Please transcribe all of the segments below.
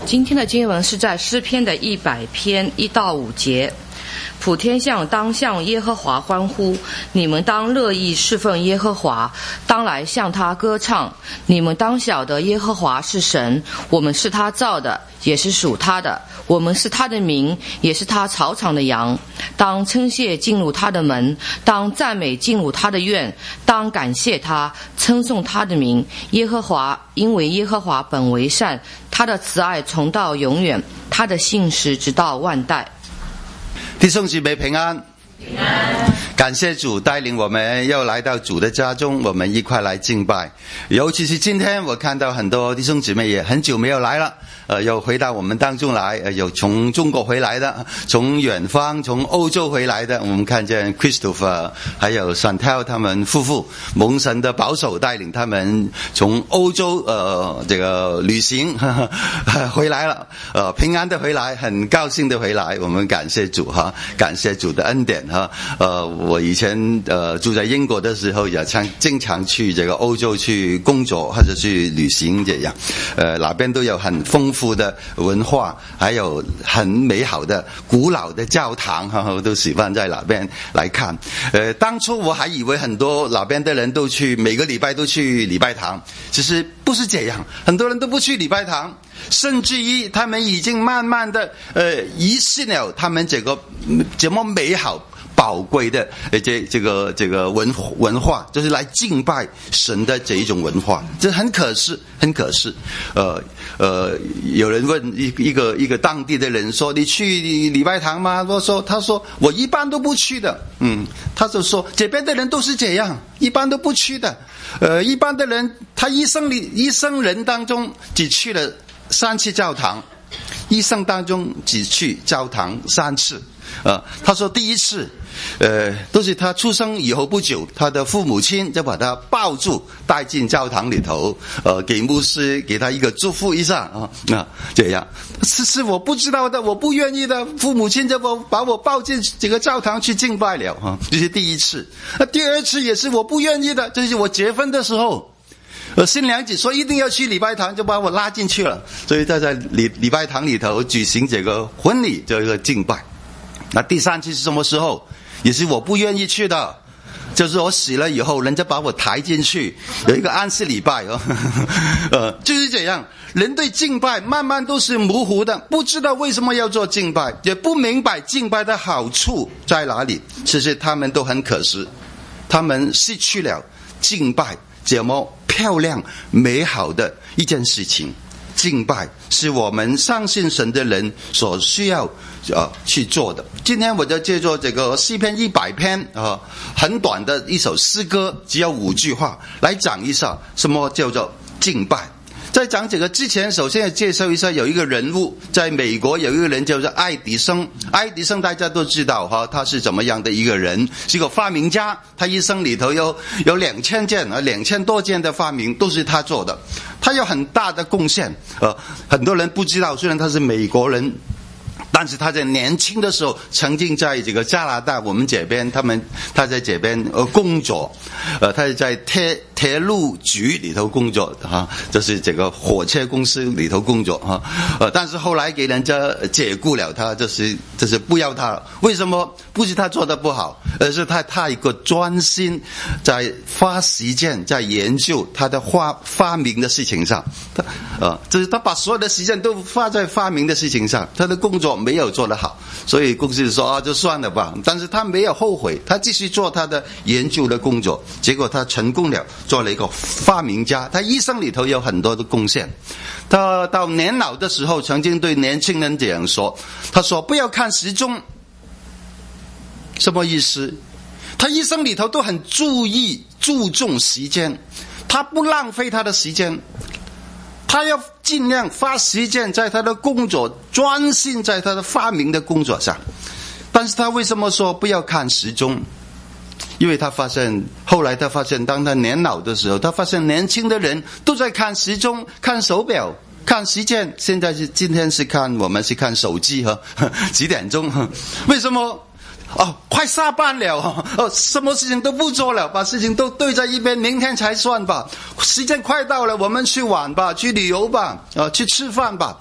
今天的经文是在诗篇的100篇1到5节。普天下当向耶和华欢呼，你们当乐意侍奉耶和华，当来向他歌唱。你们当晓得耶和华是神，我们是他造的，也是属他的，我们是他的民，也是他草场的羊。当称谢进入他的门，当赞美进入他的院，当感谢他，称颂他的名。耶和华，因为耶和华本为善，他的慈爱从到永远，他的信实直到万代。 弟兄姊妹平安，平安！感谢主带领我们又来到主的家中，我们一块来敬拜。尤其是今天，我看到很多弟兄姊妹也很久没有来了，又回到我们当中来，有从中国回来的，从远方从欧洲回来的。我们看见 Christopher 还有 Chantel 他们夫妇，蒙神的保守带领他们从欧洲这个旅行回来了，平安的回来，很高兴的回来。我们感谢主哈，感谢主的恩典哈。我以前住在英国的时候，也经常去这个欧洲去工作或者去旅行这样，哪边都有很丰富的文化，还有很美好的古老的教堂哈，我都喜欢在哪边来看。当初我还以为很多哪边的人都去每个礼拜都去礼拜堂，其实不是这样，很多人都不去礼拜堂，甚至于他们已经慢慢的遗失了他们这么美好宝贵的这个文化，就是来敬拜神的这一种文化，这很可惜，很可惜。有人问一个当地的人说：“你去礼拜堂吗？”他说我一般都不去的。他就说这边的人都是这样，一般都不去的。一般的人他一生人当中只去了3次教堂，一生当中只去教堂3次。他说第一次都是他出生以后不久，他的父母亲就把他抱住带进教堂里头，给牧师给他一个祝福一下这样是我不知道的，我不愿意的，父母亲就把我抱进这个教堂去敬拜了这是第一次。第二次也是我不愿意的，这是我结婚的时候，新娘子说一定要去礼拜堂，就把我拉进去了，所以在礼拜堂里头举行这个婚礼这个敬拜。那第3次是什么时候？也是我不愿意去的，就是我死了以后人家把我抬进去，有一个安息礼拜就是这样。人对敬拜慢慢都是模糊的，不知道为什么要做敬拜，也不明白敬拜的好处在哪里。其实他们都很可惜，他们失去了敬拜这么漂亮美好的一件事情。敬拜是我们相信神的人所需要去做的。今天我就借助这个诗篇100篇很短的一首诗歌，只有5句话来讲一下什么叫做敬拜。在讲这个之前，首先要介绍一下有一个人物，在美国有一个人叫做爱迪生。爱迪生大家都知道他是怎么样的一个人，是个发明家，他一生里头有2000多件的发明都是他做的，他有很大的贡献。很多人不知道，虽然他是美国人，但是他在年轻的时候曾经在这个加拿大我们这边他在这边工作，他是在铁路局里头工作就是这个火车公司里头工作但是后来给人家解雇了他，就是不要他了。为什么？不是他做的不好，而是他一个专心在花时间在研究他的发明的事情上，就是他把所有的时间都花在发明的事情上，他的工作没有做得好，所以公司说就算了吧。但是他没有后悔，他继续做他的研究的工作，结果他成功了，做了一个发明家。他一生里头有很多的贡献。他到年老的时候曾经对年轻人这样说，他说不要看时钟。什么意思？他一生里头都很注重时间，他不浪费他的时间，他要尽量花时间在他的工作，专心在他的发明的工作上。但是他为什么说不要看时钟？因为后来他发现当他年老的时候，他发现年轻的人都在看时钟，看手表，看时间。今天我们是看手机几点钟。为什么？快下班了什么事情都不做了，把事情都堆在一边，明天才算吧。时间快到了，我们去玩吧，去旅游吧，去吃饭吧。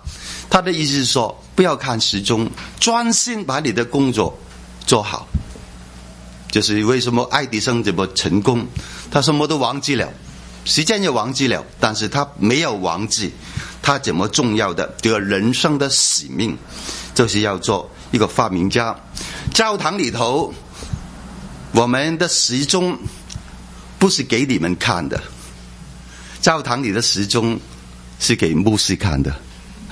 他的意思是说，不要看时钟，专心把你的工作做好。就是为什么爱迪生这么成功，他什么都忘记了，时间也忘记了，但是他没有忘记他怎么重要的这个人生的使命，就是要做一个发明家。教堂里头我们的时钟不是给你们看的，教堂里的时钟是给牧师看的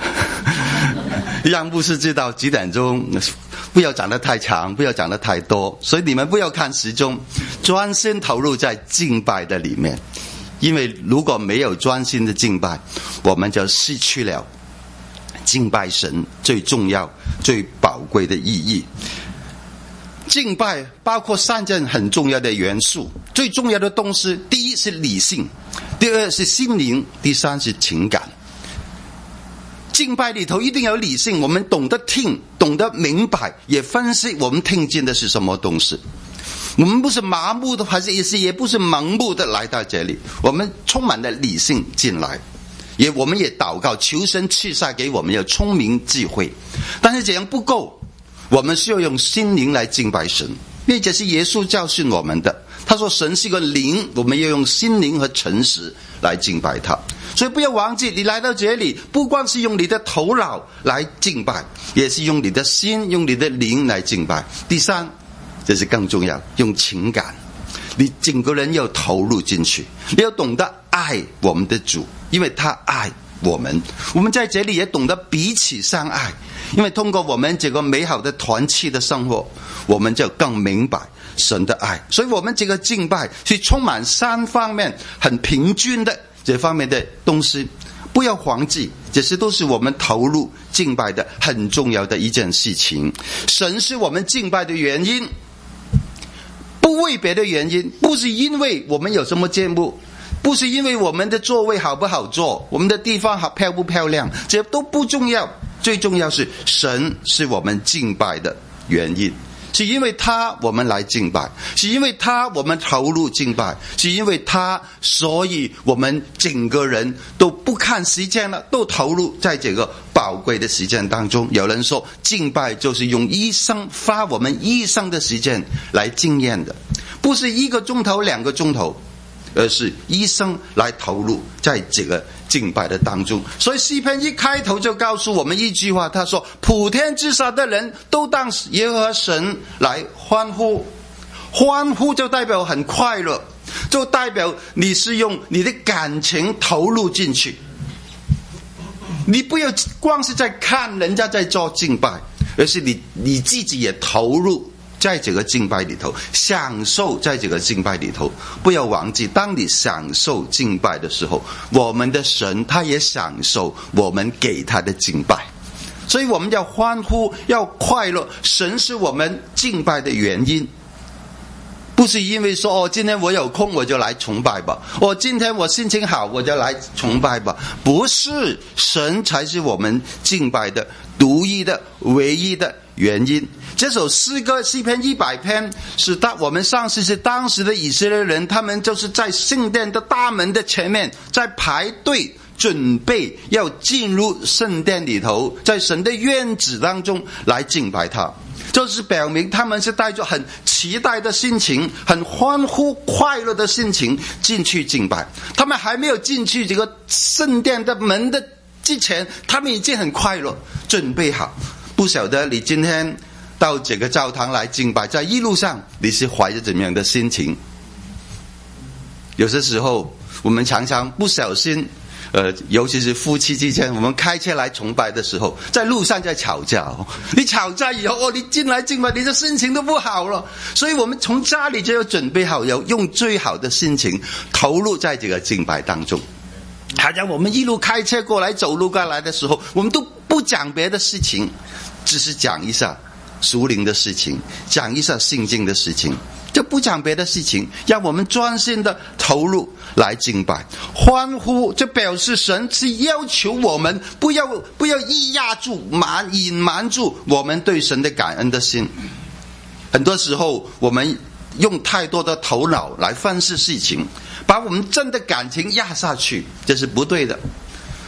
让牧师知道几点钟，不要讲得太长，不要讲得太多，所以你们不要看时钟，专心投入在敬拜的里面。因为如果没有专心的敬拜，我们就失去了敬拜神最重要最宝贵的意义。敬拜包括3件很重要的元素，最重要的东西，第一是理性，第二是心灵，第三是情感。敬拜里头一定有理性，我们懂得听，懂得明白，也分析我们听见的是什么东西。我们不是麻木的，还是也不是盲目的来到这里，我们充满了理性进来，我们也祷告求神赐下给我们有聪明智慧。但是这样不够，我们需要用心灵来敬拜神，因为这是耶稣教训我们的。他说神是个灵，我们要用心灵和诚实来敬拜他。所以不要忘记，你来到这里不光是用你的头脑来敬拜，也是用你的心用你的灵来敬拜。第三，这是更重要，用情感，你整个人要投入进去，你要懂得爱我们的主，因为他爱我们。我们在这里也懂得彼此相爱，因为通过我们这个美好的团契的生活，我们就更明白神的爱。所以我们这个敬拜是充满3方面很平均的这方面的东西，不要忘记，这些都是我们投入敬拜的很重要的一件事情。神是我们敬拜的原因，不为别的原因，不是因为我们有什么节目，不是因为我们的座位好不好坐，我们的地方好漂不漂亮，这都不重要。最重要是神是我们敬拜的原因，是因为他我们来敬拜，是因为他我们投入敬拜，是因为他所以我们整个人都不看时间了，都投入在这个宝贵的时间当中。有人说敬拜就是用一生花我们一生的时间来经验的，不是1个钟头2个钟头，而是一生来投入在这个敬拜的当中。所以诗篇一开头就告诉我们一句话，他说普天之下的人都当耶和华神来欢呼。欢呼就代表很快乐，就代表你是用你的感情投入进去，你不要光是在看人家在做敬拜，而是你自己也投入在这个敬拜里头，享受在这个敬拜里头。不要忘记，当你享受敬拜的时候，我们的神他也享受我们给他的敬拜。所以我们要欢呼，要快乐。神是我们敬拜的原因，不是因为说今天我有空我就来崇拜吧，今天我心情好我就来崇拜吧。不是，神才是我们敬拜的独一的唯一的原因。这首诗歌诗篇100篇是我们上次是当时的以色列人，他们就是在圣殿的大门的前面在排队准备要进入圣殿里头，在神的院子当中来敬拜他，就是表明他们是带着很期待的心情，很欢呼快乐的心情进去敬拜。他们还没有进去这个圣殿的门的之前，他们已经很快乐准备好。不晓得你今天到这个教堂来敬拜，在一路上你是怀着怎么样的心情？有些时候我们常常不小心尤其是夫妻之间，我们开车来崇拜的时候，在路上在吵架你吵架以后你进来敬拜，你的心情都不好了。所以我们从家里就要准备好，要用最好的心情投入在这个敬拜当中。好像我们一路开车过来走路过来的时候，我们都不讲别的事情，只是讲一下属灵的事情，讲一下圣经的事情，就不讲别的事情，让我们专心的投入来敬拜。欢呼就表示神是要求我们不要抑压住隐瞒住我们对神的感恩的心。很多时候我们用太多的头脑来分析事情，把我们真的感情压下去，这是不对的。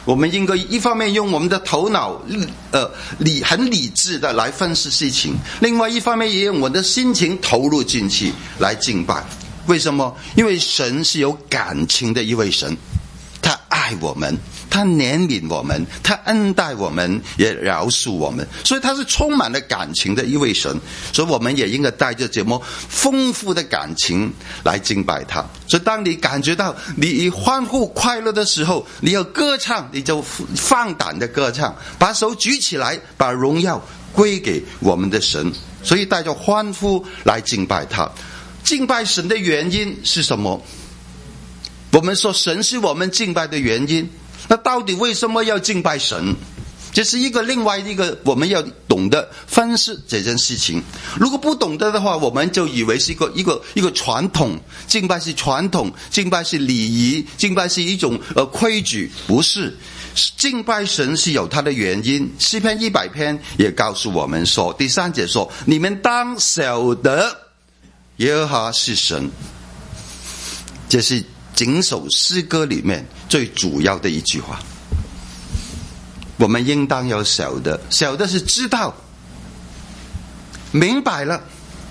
我们应该一方面用我们的头脑很理智的来分析事情，另外一方面也用我的心情投入进去来敬拜。为什么？因为神是有感情的一位神，他爱我们，他怜悯我们，他恩待我们，也饶恕我们，所以他是充满了感情的一位神。所以我们也应该带着这么丰富的感情来敬拜他。所以当你感觉到你欢呼快乐的时候，你要歌唱，你就放胆的歌唱，把手举起来，把荣耀归给我们的神。所以带着欢呼来敬拜他。敬拜神的原因是什么？我们说神是我们敬拜的原因，那到底为什么要敬拜神？这是另外一个我们要懂得分析这件事情。如果不懂得的话，我们就以为是一个传统，敬拜是传统，敬拜是礼仪，敬拜是一种规矩。不是，敬拜神是有它的原因。诗篇100篇也告诉我们说，第3节说，你们当晓得耶和华是神。这是整首诗歌里面最主要的一句话。我们应当要晓得，晓得是知道，明白了，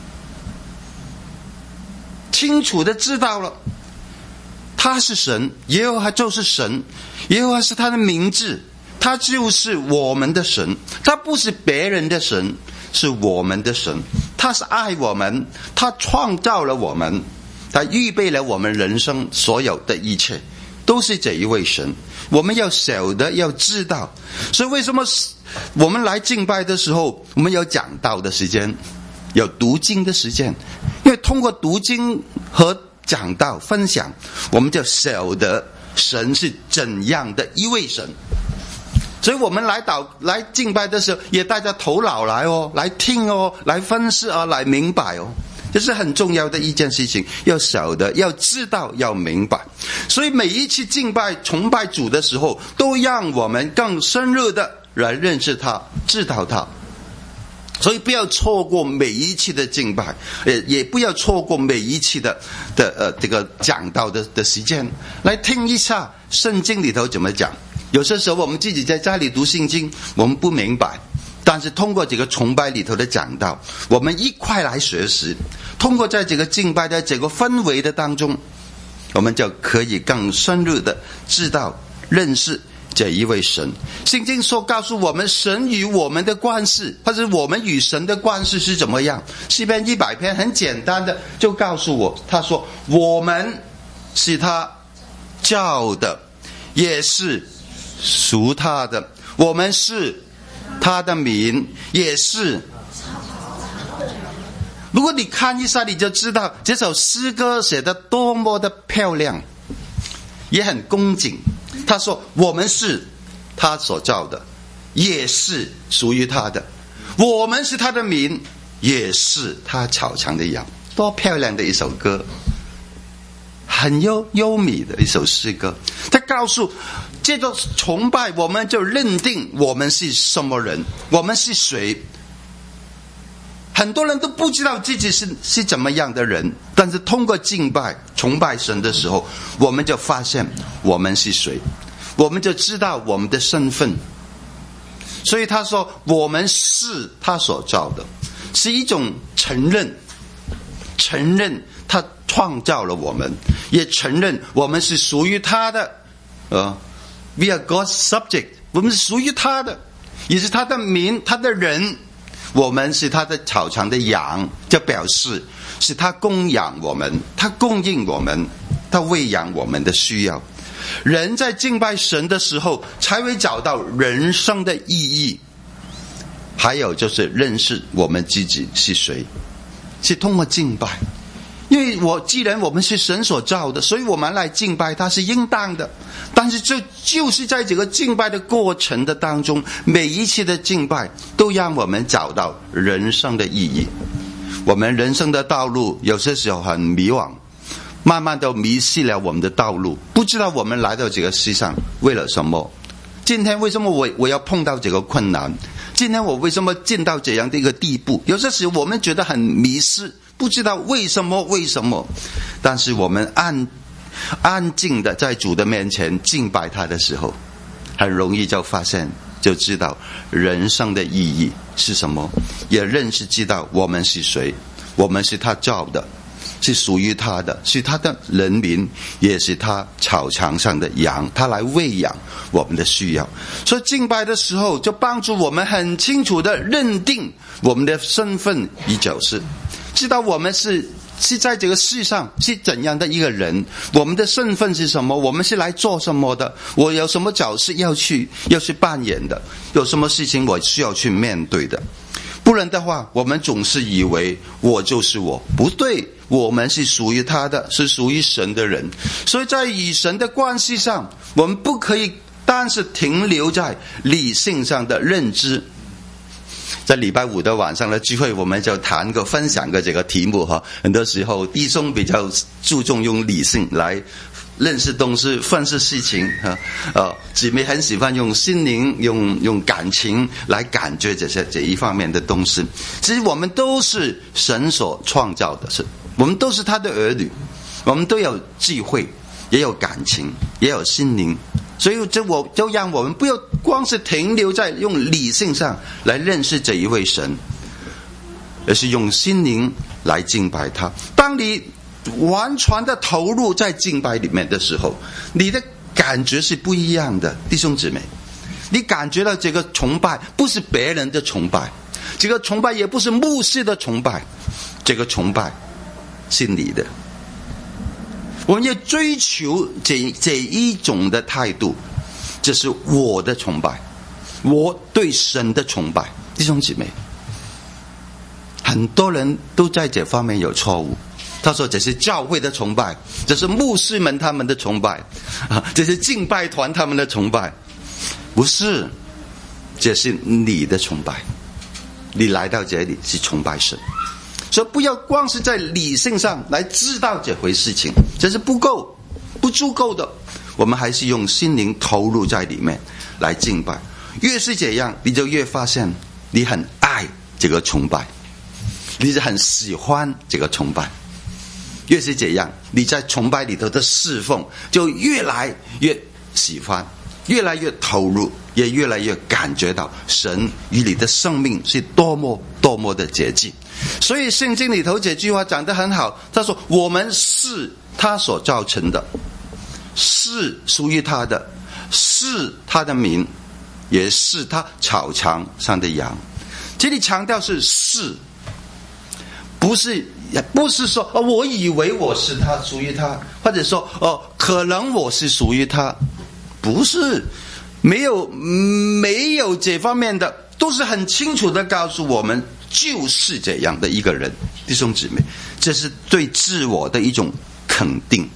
清楚的知道了，他是神，耶和华就是神，耶和华是他的名字，他就是我们的神，他不是别人的神，是我们的神，他是爱我们，他创造了我们，他预备了我们人生所有的一切，都是这一位神。我们要晓得，要知道。所以为什么我们来敬拜的时候，我们有讲道的时间，有读经的时间？因为通过读经和讲道分享，我们就晓得神是怎样的一位神。所以我们来敬拜的时候，也带着头脑来来听来分析来明白这是很重要的一件事情，要晓得，要知道，要明白。所以每一次敬拜崇拜主的时候，都让我们更深入的来认识他，知道他。所以不要错过每一次的敬拜，也不要错过每一次的这个讲道的时间，来听一下圣经里头怎么讲。有些时候我们自己在家里读圣经，我们不明白，但是通过这个崇拜里头的讲道，我们一块来学习，通过在这个敬拜的这个氛围的当中，我们就可以更深入的知道认识这一位神。圣经说告诉我们神与我们的关系，或者我们与神的关系是怎么样。诗篇100篇很简单的就告诉我，他说我们是他造的，也是属他的，我们是他的民，也是。如果你看一下，你就知道这首诗歌写得多么的漂亮，也很恭敬。他说我们是他所造的，也是属于他的，我们是他的民，也是他草场的羊。多漂亮的一首歌，很优美的一首诗歌。他告诉这个崇拜，我们就认定我们是什么人，我们是谁。很多人都不知道自己是怎么样的人，但是通过敬拜崇拜神的时候，我们就发现我们是谁，我们就知道我们的身份。所以他说我们是他所造的，是一种承认他创造了我们，也承认我们是属于他的We are God's subject， 我们是属于他的，也是他的民，他的人。我们是他的草场的羊，就表示是他供养我们，他供应我们，他喂养我们的需要。人在敬拜神的时候才会找到人生的意义，还有就是认识我们自己是谁，是通过敬拜。因为既然我们是神所造的，所以我们来敬拜他是应当的。但是就是在这个敬拜的过程的当中，每一次的敬拜都让我们找到人生的意义。我们人生的道路有些时候很迷惘，慢慢都迷失了我们的道路，不知道我们来到这个世上为了什么。今天为什么我要碰到这个困难？今天我为什么进到这样的一个地步？有些时候我们觉得很迷失，不知道为什么。但是我们安静的在主的面前敬拜他的时候， 很容易就发现，就知道人生的意义是什么，也认识知道我们是谁，我们是他造的，是属于他的，是他的人民，也是他草场上的羊，他来喂养我们的需要。所以敬拜的时候就帮助我们很清楚的认定我们的身份与角色，知道我们是在这个世上是怎样的一个人，我们的身份是什么，我们是来做什么的，我有什么角色要去扮演的，有什么事情我需要去面对的。不然的话，我们总是以为我就是我，不对，我们是属于他的，是属于神的人。所以在与神的关系上，我们不可以单是停留在理性上的认知。在礼拜五的晚上的聚会，我们就分享过这个题目哈。很多时候弟兄比较注重用理性来认识东西、分析事情姊妹很喜欢用心灵、用感情来感觉这一方面的东西。其实我们都是神所创造的，我们都是他的儿女，我们都有智慧，也有感情，也有心灵。所以就让我们不要光是停留在用理性上来认识这一位神，而是用心灵来敬拜他。当你完全的投入在敬拜里面的时候，你的感觉是不一样的，弟兄姊妹。你感觉到这个崇拜不是别人的崇拜，这个崇拜也不是牧师的崇拜，这个崇拜是你的。我们要追求这一种的态度，这是我的崇拜，我对神的崇拜。弟兄姊妹，很多人都在这方面有错误。他说这是教会的崇拜，这是牧师们他们的崇拜这是敬拜团他们的崇拜。不是，这是你的崇拜。你来到这里是崇拜神，所以不要光是在理性上来知道这回事情，这是不足够的。我们还是用心灵投入在里面来敬拜。越是这样，你就越发现你很爱这个崇拜，你就很喜欢这个崇拜。越是这样，你在崇拜里头的侍奉就越来越喜欢，越来越投入，也越来越感觉到神与你的生命是多么的接近。所以圣经里头这句话讲得很好，他说我们是他所造成的，是属于他的，是他的名，也是他草场上的羊。这里强调是，不是说我以为我是他，属于他，或者说可能我是属于他，不是，没有这方面的，都是很清楚的告诉我们就是这样的一个人。弟兄姊妹，这是对自我的一种肯定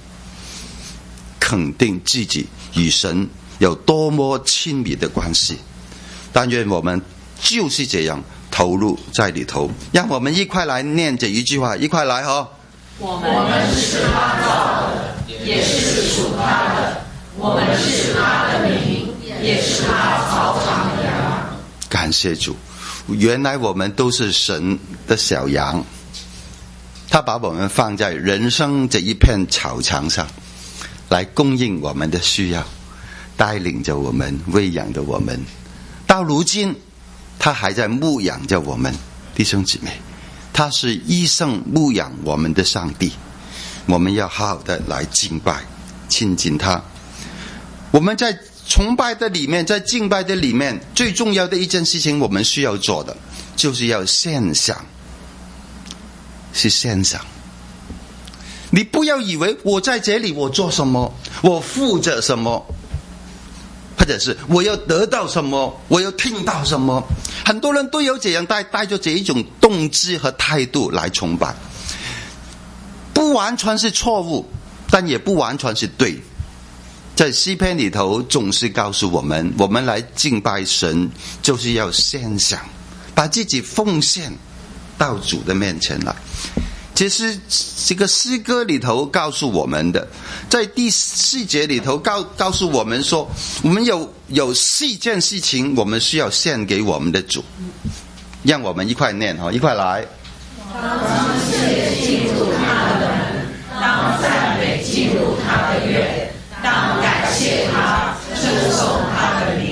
自己与神有多么亲密的关系。但愿我们就是这样投入在里头。让我们一块来念这一句话，一块来我们是他造的，也是属他的，我们是他的名，也是他草场的羊。 感谢主，原来我们都是神的小羊，他把我们放在人生这一片草场上，来供应我们的需要，带领着我们，喂养着我们。到如今他还在牧养着我们。弟兄姊妹，他是医生牧养我们的上帝，我们要好好的来敬拜亲近他。我们在崇拜的里面，在敬拜的里面，最重要的一件事情我们需要做的就是要献上，是献上。你不要以为我在这里我做什么，我负责什么，或者是我要得到什么，我要听到什么。很多人都有这样带着这一种动机和态度来崇拜，不完全是错误，但也不完全是对。在诗篇里头总是告诉我们，我们来敬拜神就是要献上，把自己奉献到主的面前来。其实这个诗歌里头告诉我们的，在第4节里头告诉我们说，我们有4件事情我们需要献给我们的主。让我们一块念，一块来。 当称谢进入他的门，当赞美进入他的院，当感谢他，称颂他的名。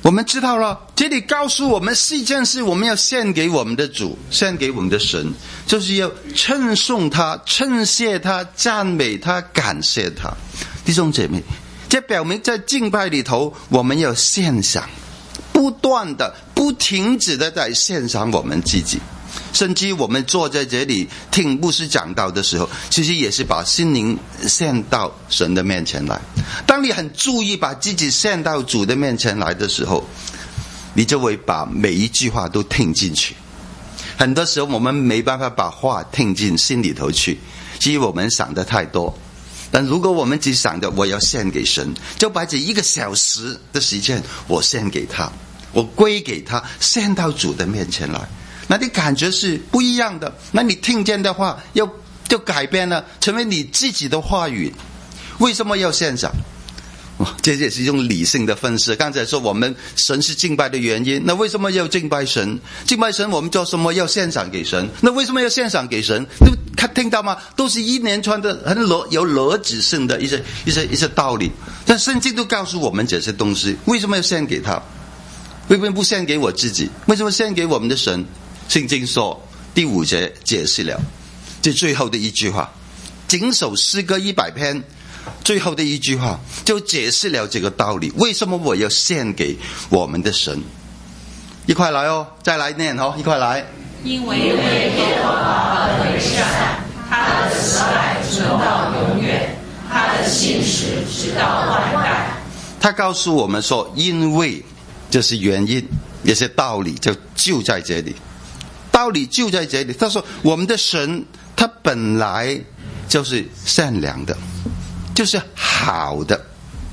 我们知道了，这里告诉我们是一件事，我们要献给我们的主，献给我们的神，就是要称颂他，称谢他，赞美他，感谢他。弟兄姐妹，这表明在敬拜里头，我们要献上，不断的不停止的在献上我们自己。甚至我们坐在这里听牧师讲道的时候，其实也是把心灵献到神的面前来。当你很注意把自己献到主的面前来的时候，你就会把每一句话都听进去。很多时候我们没办法把话听进心里头去，因为我们想的太多。但如果我们只想着我要献给神，就把这1个小时的时间我献给他，我归给他，献到主的面前来，那你感觉是不一样的。那你听见的话就改变了，成为你自己的话语。为什么要献上？这也是用理性的分析。刚才说我们神是敬拜的原因，那为什么要敬拜神？敬拜神我们做什么？要献上给神。那为什么要献上给神？听到吗？都是一连串的很有逻辑性的一些道理。但圣经都告诉我们这些东西，为什么要献给他？为什么不献给我自己？为什么献给我们的神？圣经说第5节解释了这最后的一句话，整首诗歌100篇最后的一句话就解释了这个道理。为什么我要献给我们的神？一块来哦，再来念哦，一块来。 因为耶和华为善，他的慈爱存到永远，他的信实直到万代。 他告诉我们说，因为这是原因，也是道理，就在这里。道理就在这里。他说我们的神他本来就是善良的，就是好的，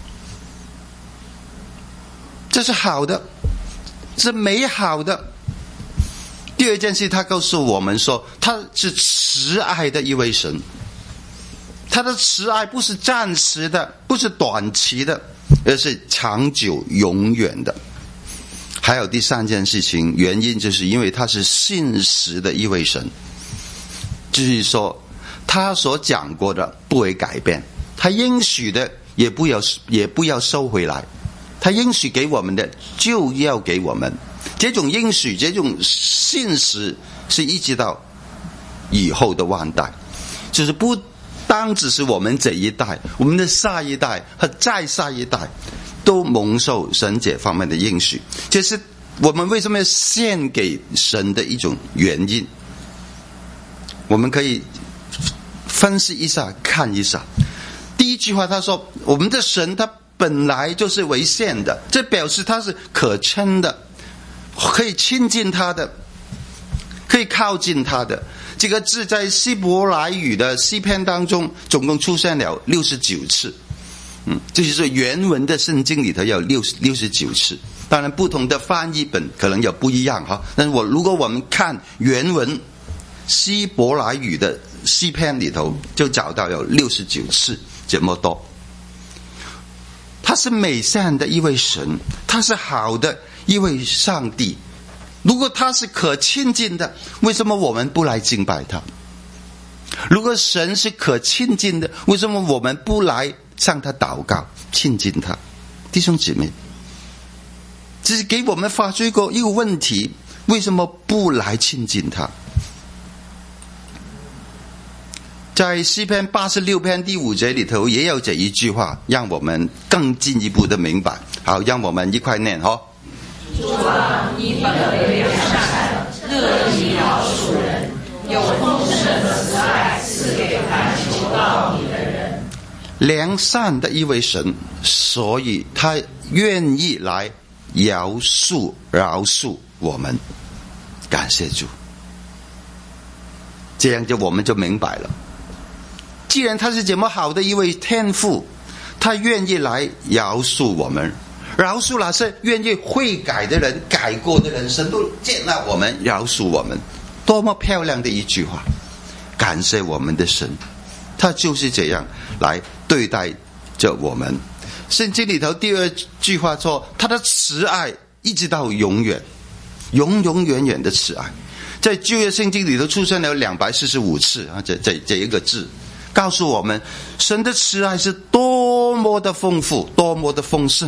这是好的，是美好的。第二件事，他告诉我们说他是慈爱的一位神，他的慈爱不是暂时的，不是短期的，而是长久永远的。还有第3件事情，原因就是因为他是信实的一位神，就是说他所讲过的不会改变，他应许的也不要收回来，他应许给我们的就要给我们。这种应许，这种信实是一直到以后的万代，就是不单只是我们这一代，我们的下一代和再下一代都蒙受神这方面的应许。这是我们为什么要献给神的一种原因。我们可以分析一下，看一下。第一句话他说我们的神他本来就是为善的，这表示他是可称的，可以亲近他的，可以靠近他的。这个字在希伯来语的诗篇当中总共出现了69次。就是说原文的圣经里头有69次，当然不同的翻译本可能有不一样哈。但是如果我们看原文希伯来语的诗篇里头，就找到有69次这么多。他是美善的一位神，他是好的一位上帝。如果他是可亲近的，为什么我们不来敬拜他？如果神是可亲近的，为什么我们不来向他祷告亲近他？弟兄姊妹，这是给我们发出一个问题，为什么不来亲近他？在诗篇86篇第5节里头也有这一句话，让我们更进一步的明白。好，让我们一块念哈。 主啊，你本为良善，乐意饶恕人，有丰盛的慈爱赐给凡求告你的人。 良善的一位神，所以他愿意来饶恕我们。感谢主，这样我们就明白了。既然他是这么好的一位天父，他愿意来饶恕我们。饶恕那些愿意悔改的人，改过的人，神都接纳我们，饶恕我们。多么漂亮的一句话！感谢我们的神，他就是这样来对待着我们。圣经里头第2句话说，他的慈爱一直到永远，永永远远的慈爱。在旧约圣经里头出现了245次啊，这一个字告诉我们神的慈爱是多么的丰富，多么的丰盛，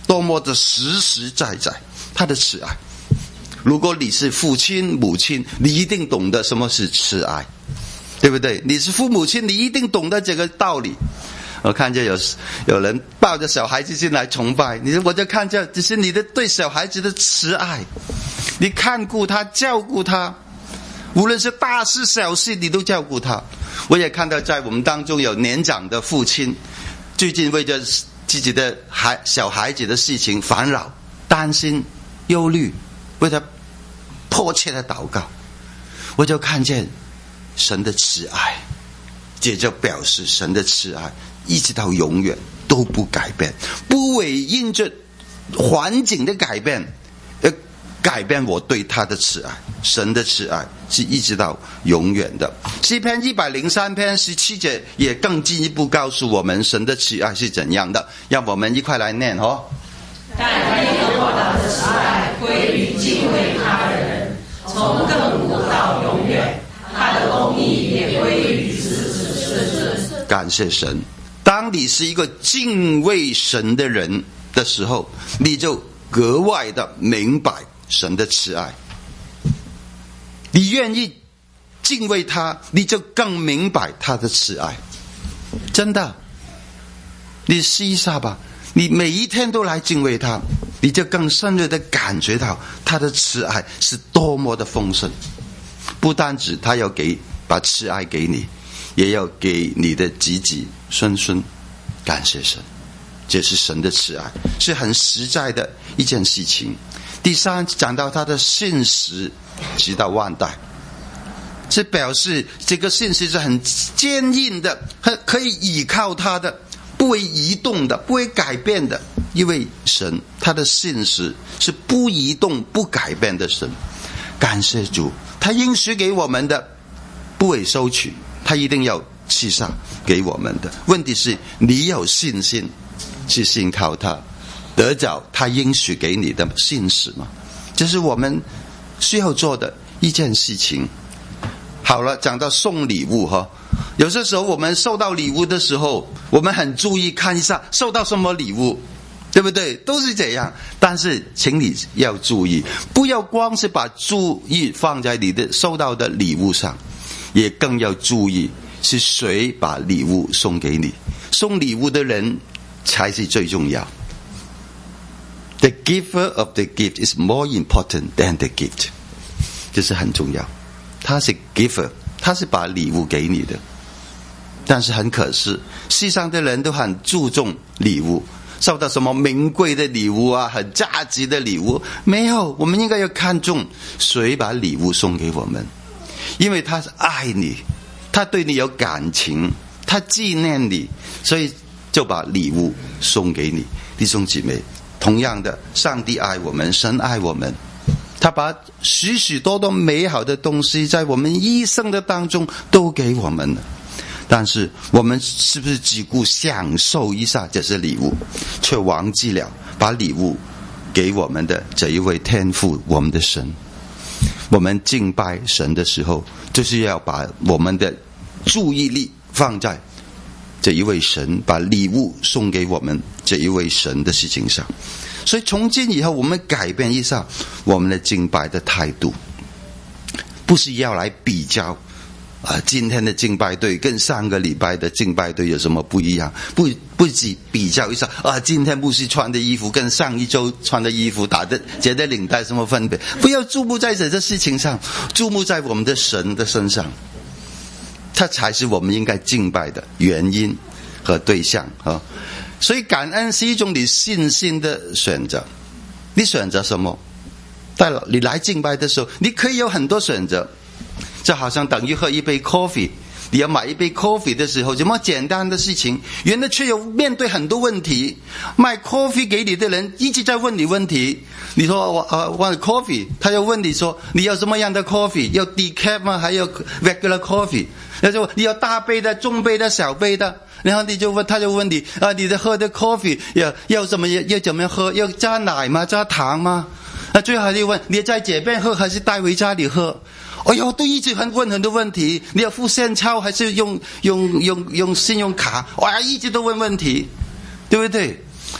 多么的实实在在，他的慈爱。如果你是父亲母亲，你一定懂得什么是慈爱，对不对？你是父母亲，你一定懂得这个道理。我看见有人抱着小孩子进来崇拜，我就看见这是你的对小孩子的慈爱，你看顾他，照顾他，无论是大事小事你都照顾他。我也看到在我们当中有年长的父亲，最近为着自己的小孩子的事情烦恼、担心、忧虑，为他迫切的祷告。我就看见神的慈爱，这就表示神的慈爱一直到永远都不改变，不会因着环境的改变而改变我对他的慈爱。神的慈爱是一直到永远的。诗篇103篇17节也更进一步告诉我们神的慈爱是怎样的，让我们一块来念但耶和华的慈爱归于敬畏他的人，从亘古到永远，他的公义也归于子子孙孙。 感谢神，当你是一个敬畏神的人的时候，你就格外的明白神的慈爱。你愿意敬畏他，你就更明白他的慈爱。真的，你试一下吧，你每一天都来敬畏他，你就更深入的感觉到他的慈爱是多么的丰盛。不单止他要把慈爱给你，也要给你的子子孙孙。感谢神，这是神的慈爱，是很实在的一件事情。第三，讲到他的信实直到万代，这表示这个信实是很坚硬的，可以依靠他的，不会移动的，不会改变的。因为神他的信实是不移动不改变的神。感谢主，他应许给我们的不会收取，他一定要赐下给我们的。问题是你有信心去信靠他，得着他应许给你的信实吗？这是我们需要做的一件事情。好了，讲到送礼物有些时候我们收到礼物的时候，我们很注意看一下收到什么礼物，对不对？都是这样。但是请你要注意，不要光是把注意放在你的收到的礼物上，也更要注意是谁把礼物送给你。送礼物的人才是最重要。The giver of the gift is more important than the gift， 这是很重要。他是 giver， 他是把礼物给你的。但是很可惜，世上的人都很注重礼物，收到什么名贵的礼物啊，很价值的礼物，没有。我们应该要看重谁把礼物送给我们，因为他是爱你，他对你有感情，他纪念你，所以就把礼物送给你。弟兄姊妹，同样的，上帝爱我们，神爱我们，他把许许多多美好的东西在我们一生的当中都给我们了。但是我们是不是只顾享受一下这些礼物，却忘记了把礼物给我们的这一位天父，我们的神？我们敬拜神的时候，就是要把我们的注意力放在这一位神把礼物送给我们这一位神的事情上。所以从今以后，我们改变一下我们的敬拜的态度，不是要来比较今天的敬拜队跟上个礼拜的敬拜队有什么不一样，不只比较一下今天牧师穿的衣服跟上一周穿的衣服打的结的领带什么分别，不要注目在这些事情上，注目在我们的神的身上，他才是我们应该敬拜的原因和对象所以感恩是一种你信心的选择。你选择什么？你来敬拜的时候，你可以有很多选择，就好像等于喝一杯 coffee， 你要买一杯 coffee 的时候，这么简单的事情，原来却有面对很多问题。卖 coffee 给你的人一直在问你问题，你说我want coffee， 他就问你说你要什么样的 coffee， 要 decaf 吗？还有 regular coffee？ 他就你要大杯的、中杯的、小杯的，然后他就问你你的喝的 coffee 要怎么样喝？要加奶吗？加糖吗？最后就问你在这边喝还是带回家里喝？都一直问很多问题。你要付现钞还是用信用卡？一直都问问题，对不对？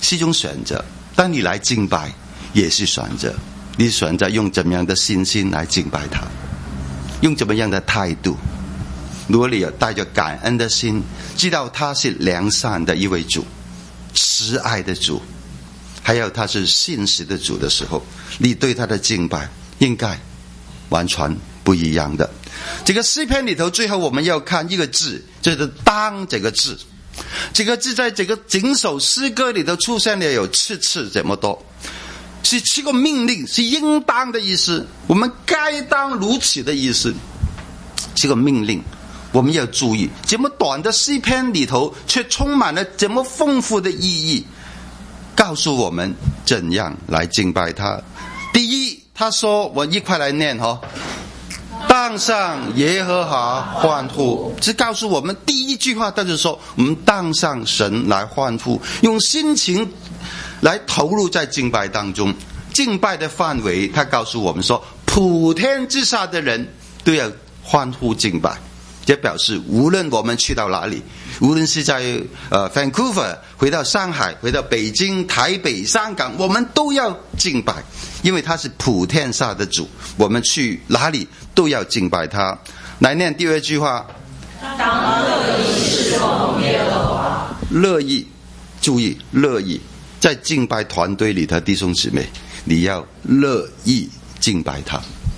是一种选择。当你来敬拜也是选择，你选择用怎么样的信心来敬拜他，用怎么样的态度。如果你有带着感恩的心，知道他是良善的一位主，慈爱的主，还有他是信实的主的时候，你对他的敬拜应该完全不一样的。这个诗篇里头最后我们要看一个字，就是当这个字。这个字在这个整首诗歌里头出现了有7次这么多，是7个命令，是应当的意思，我们该当如此的意思。这个命令我们要注意，这么短的诗篇里头却充满了这么丰富的意义，告诉我们怎样来敬拜他。第一，他说，我一块来念当上耶和华欢呼，这告诉我们第一句话，他就说我们当上神来欢呼，用心情来投入在敬拜当中。敬拜的范围他告诉我们说，普天之下的人都要欢呼敬拜。这表示无论我们去到哪里，无论是在Vancouver 回到上海，回到北京、台北、香港，我们都要敬拜，因为他是普天下的主，我们去哪里都要敬拜他。来念第二句话，当乐意侍奉耶和华。乐意，注意乐意，在敬拜团队里的弟兄姊妹，你要乐意敬拜他，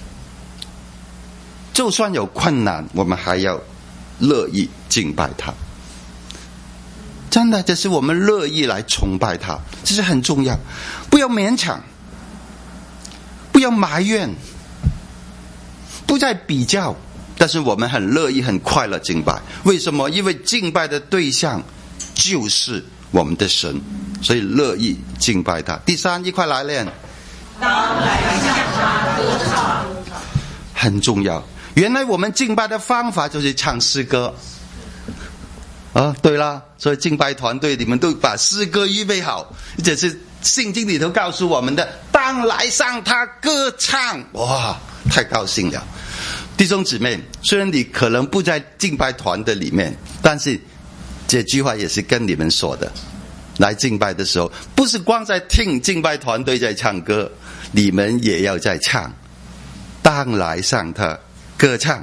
就算有困难，我们还要乐意敬拜他。真的，这是我们乐意来崇拜他，这是很重要。不要勉强，不要埋怨，不再比较，但是我们很乐意很快乐敬拜。为什么？因为敬拜的对象就是我们的神，所以乐意敬拜他。第三，一块来念，当来向他歌唱，很重要。原来我们敬拜的方法就是唱诗歌对啦，所以敬拜团队你们都把诗歌预备好，这是圣经里头告诉我们的，当来向他歌唱。哇，太高兴了。弟兄姊妹，虽然你可能不在敬拜团的里面，但是这句话也是跟你们说的，来敬拜的时候不是光在听敬拜团队在唱歌，你们也要在唱，当来向他歌唱。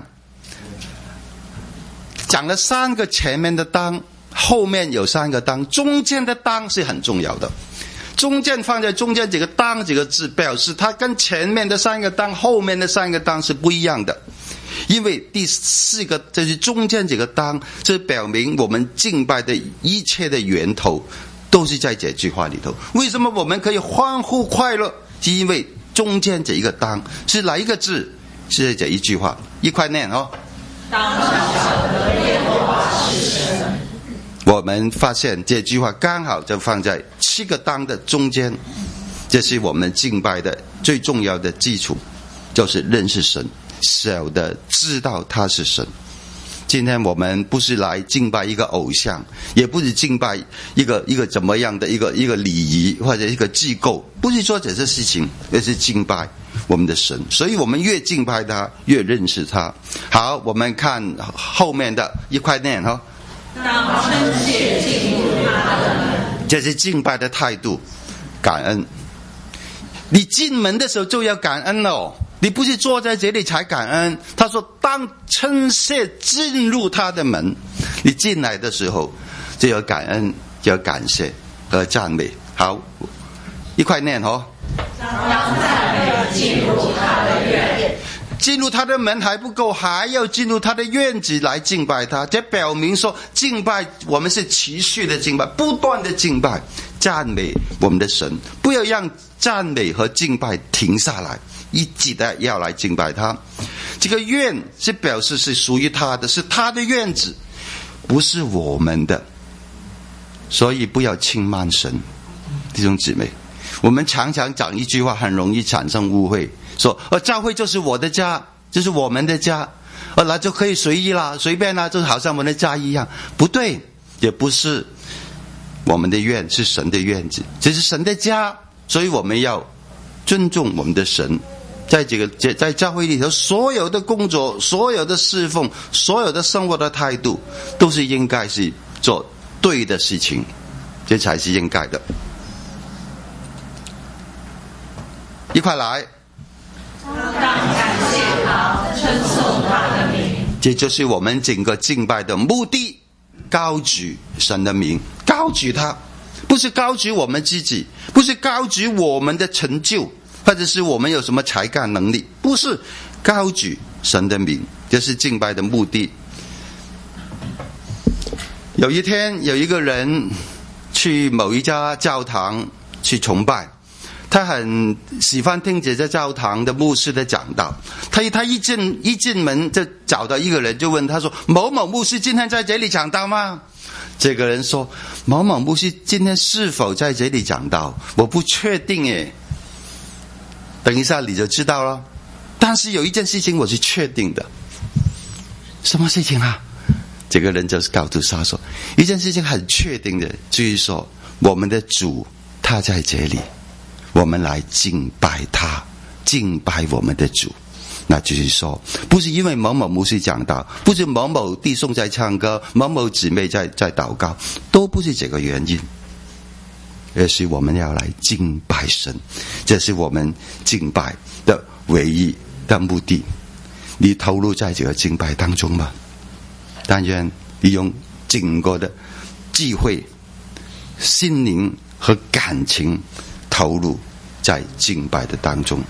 讲了3个，前面的当，后面有3个当，中间的当是很重要的。中间放在中间这个当这个字，表示它跟前面的3个当后面的3个当是不一样的。因为第4个就是中间这个当，这表明我们敬拜的一切的源头都是在这句话里头。为什么我们可以欢呼快乐？是因为中间这一个当是哪一个字？是这一句话，一块念当晓得耶和华是神。我们发现这句话刚好就放在7个当的中间，这是我们敬拜的最重要的基础，就是认识神，晓得知道他是神。今天我们不是来敬拜一个偶像，也不是敬拜一个怎么样的一个礼仪或者一个机构，不是做这些事情，而是敬拜我们的神。所以我们越敬拜他，越认识他。好，我们看后面的一块念当称谢进入他的门，这是敬拜的态度，感恩。你进门的时候就要感恩你不是坐在这里才感恩。他说当称谢进入他的门，你进来的时候就要感恩，就要感谢和赞美。好，一块念当赞美进入他的院，进入他的门还不够，还要进入他的院子来敬拜他。这表明说敬拜我们是持续的敬拜，不断的敬拜赞美我们的神，不要让赞美和敬拜停下来，一直的要来敬拜他。这个院是表示是属于他的，是他的院子，不是我们的，所以不要轻慢神。弟兄姊妹，我们常常讲一句话很容易产生误会，说教会就是我的家，就是我们的家，那就可以随意啦，随便啦，就好像我们的家一样。不对，也不是我们的院，是神的院子，这是神的家，所以我们要尊重我们的神。在教会里头，所有的工作，所有的侍奉，所有的生活的态度，都是应该是做对的事情，这才是应该的。 一块来。 当感谢他，称颂他的名。 这就是我们整个敬拜的目的，高举神的名，高举他，不是高举我们自己，不是高举我们的成就，或者是我们有什么才干能力，不是，高举神的名，这是敬拜的目的。有一天有一个人去某一家教堂去崇拜，他很喜欢听这教堂的牧师的讲道，他一进门就找到一个人，就问他说，某某牧师今天在这里讲道吗？这个人说，某某牧师今天是否在这里讲道我不确定耶，等一下你就知道了，但是有一件事情我是确定的。什么事情啊？这个人就是告诉他说，一件事情很确定的，就是说我们的主他在这里，我们来敬拜他，敬拜我们的主。那就是说，不是因为某某牧师讲道，不是某某弟兄在唱歌，某某姊妹在祷告，都不是这个原因，而是我们要来敬拜神，这是我们敬拜的唯一的目的。你投入在这个敬拜当中吗？但愿你用整个的智慧、心灵和感情投入在敬拜的当中。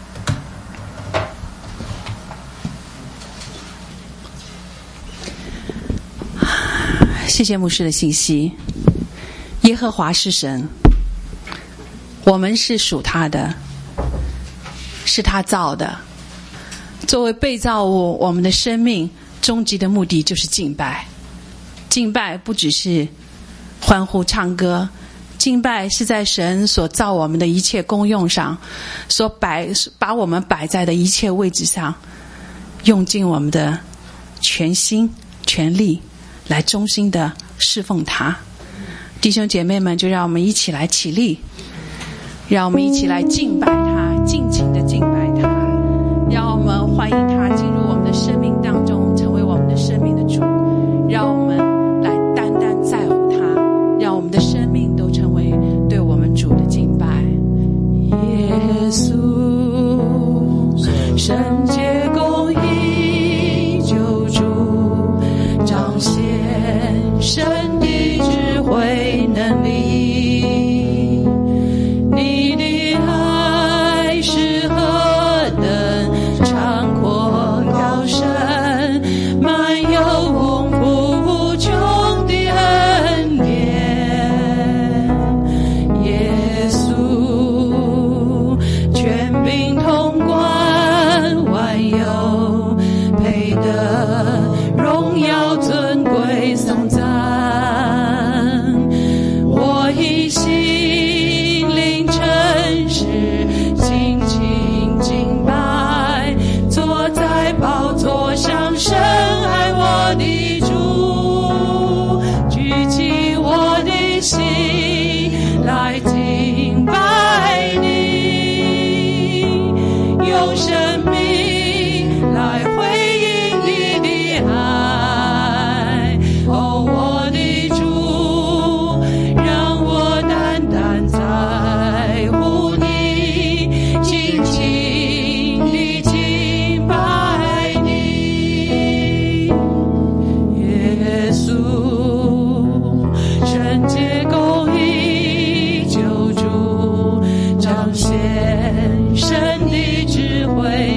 谢谢牧师的信息。耶和华是神，我们是属他的，是他造的。作为被造物，我们的生命终极的目的就是敬拜。敬拜不只是欢呼唱歌，敬拜是在神所造我们的一切功用上，把我们摆在的一切位置上，用尽我们的全心全力来忠心的侍奉他。弟兄姐妹们，就让我们一起来起立，让我们一起来敬拜他，尽情的敬拜他，让我们欢迎他进入我们的生命当中，成为我们的生命的主，让我们来单单在乎他，让我们的生命都成为对我们主的敬拜。耶稣，圣洁公义救主，彰显神的智慧能力。你的爱是何等长阔高深，满有丰富无穷的恩典。耶稣，权柄统管万有，配得荣耀尊贵颂赞。我以心灵诚实静静敬拜，坐在宝座上深爱我的主，举起我的心来敬拜你，用生命来回应你的爱。哦，我的主，让我单单在乎你，尽情地敬拜你。耶稣，圣洁公义救主，彰显神的智慧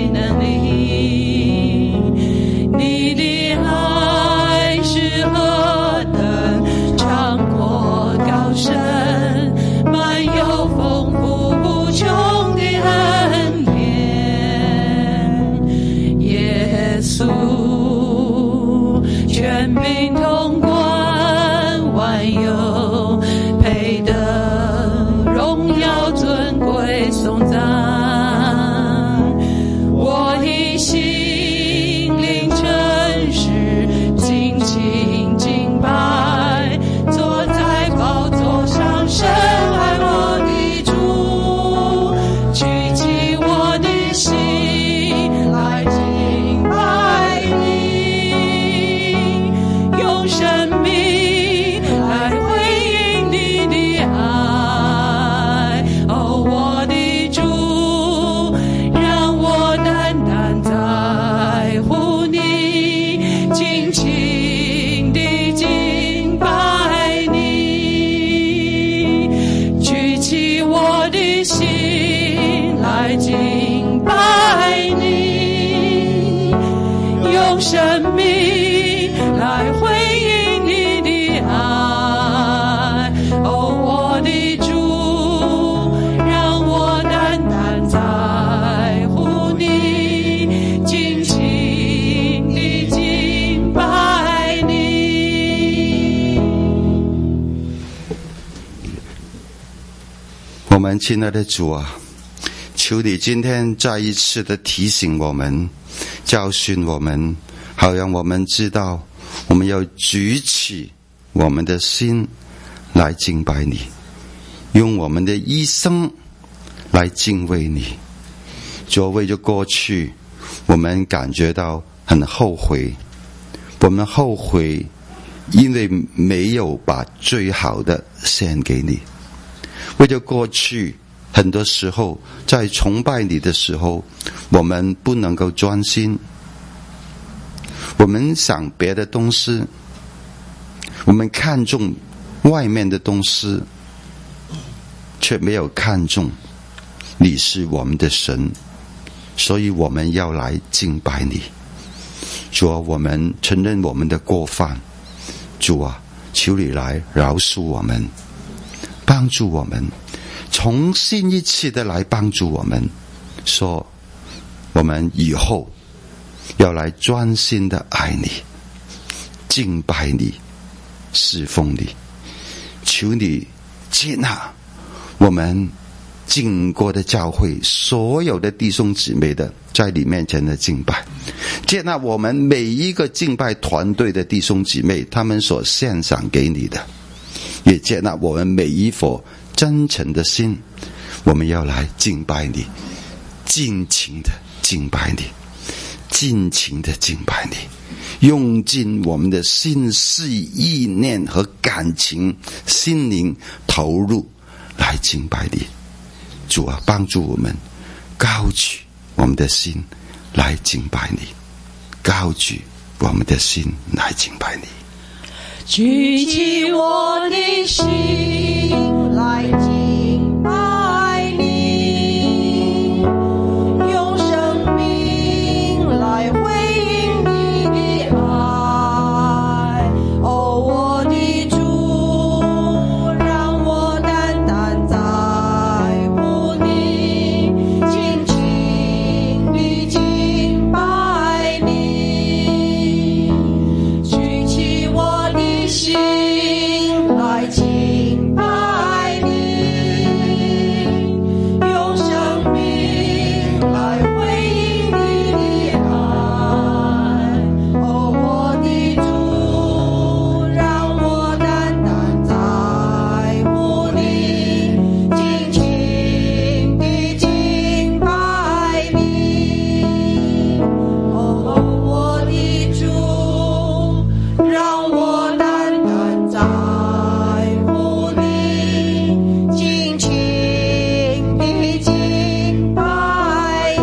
们亲爱的主啊，求你今天再一次的提醒我们，教训我们，好让我们知道我们要举起我们的心来敬拜你，用我们的一生来敬畏你。主，为着过去我们感觉到很后悔，我们后悔因为没有把最好的献给你。为着过去很多时候在崇拜你的时候，我们不能够专心，我们想别的东西，我们看重外面的东西，却没有看重你是我们的神，所以我们要来敬拜你。主啊，我们承认我们的过犯，主啊，求你来饶恕我们，帮助我们，重新一次的来帮助我们，说我们以后要来专心的爱你，敬拜你，侍奉你。求你接纳我们经过的教会所有的弟兄姊妹的在你面前的敬拜，接纳我们每一个敬拜团队的弟兄姊妹他们所献上给你的，也接纳我们每一颗真诚的心，我们要来敬拜你，尽情的敬拜你，尽情的敬拜你，用尽我们的心思意念和感情心灵投入来敬拜你。主啊，帮助我们高举我们的心来敬拜你，高举我们的心来敬拜你。 举起我的心来敬拜你，用生命来回应你的爱。哦，我的主，让我单单在乎你，尽情地敬拜你。举起我的心来敬拜你，用生命来回应你的爱。哦，我的主，让我单单在乎你，尽情地敬拜你。哦，我的主，让我单单在乎你，尽情地敬拜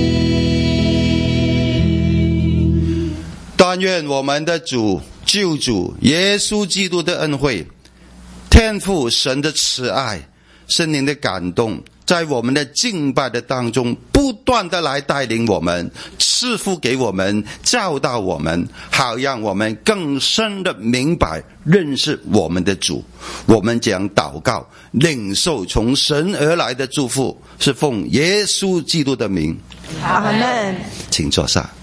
你。 但愿我们的主救主耶稣基督的恩惠，天父神的慈爱，圣灵的感动，在我们的敬拜的当中不断的来带领我们，赐福给我们，教导我们，好让我们更深的明白认识我们的主。我们将祷告领受从神而来的祝福，是奉耶稣基督的名， 阿们。 请坐下。